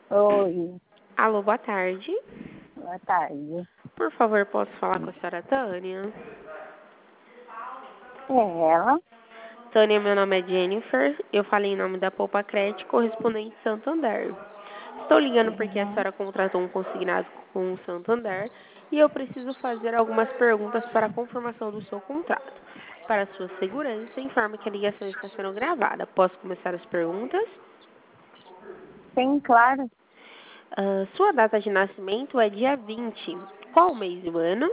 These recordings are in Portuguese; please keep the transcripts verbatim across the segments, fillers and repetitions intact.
Oi, Alô, boa tarde. boa tarde. Por favor, posso falar com a senhora Tânia? É ela? Tânia, meu nome é Jennifer. Eu falei em nome da Poupa Crédito, correspondente Santander. Estou ligando porque a Uhum. senhora contratou um consignado com o Santander e eu preciso fazer algumas perguntas para a confirmação do seu contrato. Para sua segurança, informe que a ligação está sendo gravada. Posso começar as perguntas? Sim, claro. Ah, sua data de nascimento é dia vinte. Qual o mês e o ano?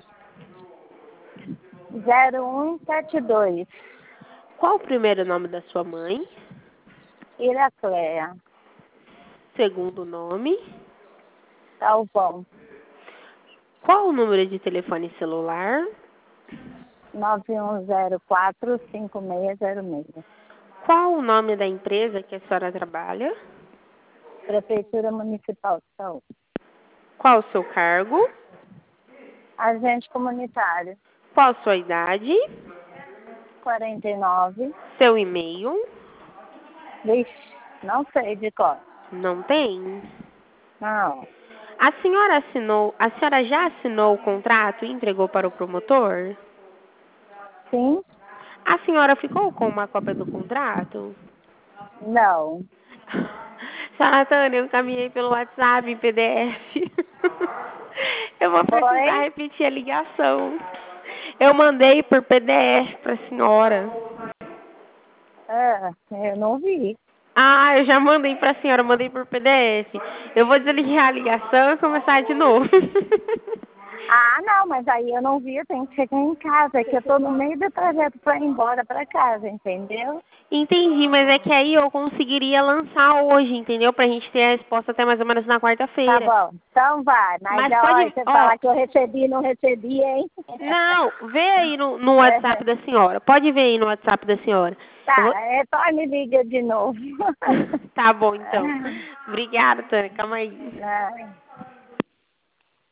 zero um sete dois. Qual o primeiro nome da sua mãe? Iracleia. Segundo nome? Galvão. Qual o número de telefone celular? nove um zero quatro cinco seis zero seis. Qual o nome da empresa que a senhora trabalha? Prefeitura Municipal de Saúde. Qual o seu cargo? Agente comunitário. Qual a sua idade? quarenta e nove. Seu e-mail? Vixe, não sei de cor. Não tem. Não. A senhora assinou, a senhora já assinou o contrato e entregou para o promotor? Sim? A senhora ficou com uma cópia do contrato? Não. Senhora Tânia, eu encaminhei pelo WhatsApp em P D F. Eu vou precisar Oi? repetir a ligação. Eu mandei por P D F para a senhora. É, eu não vi. Ah, eu já mandei para a senhora, mandei por P D F. Eu vou desligar a ligação e começar de novo. Ah, não, mas aí eu não vi, eu tenho que chegar em casa, é que eu tô no meio do trajeto para ir embora para casa, entendeu? Entendi, mas é que aí eu conseguiria lançar hoje, entendeu? Pra gente ter a resposta até mais ou menos na Tá quarta-feira. bom, então vai, mas Mas ó, pode, você ó, falar que eu recebi, não recebi, hein? não, vê aí no, no É, WhatsApp da senhora. Pode ver aí no WhatsApp da senhora. Eu tá, vou... é, só me liga de novo. Tá bom, então. Obrigada, Tânia. Calma aí. Não.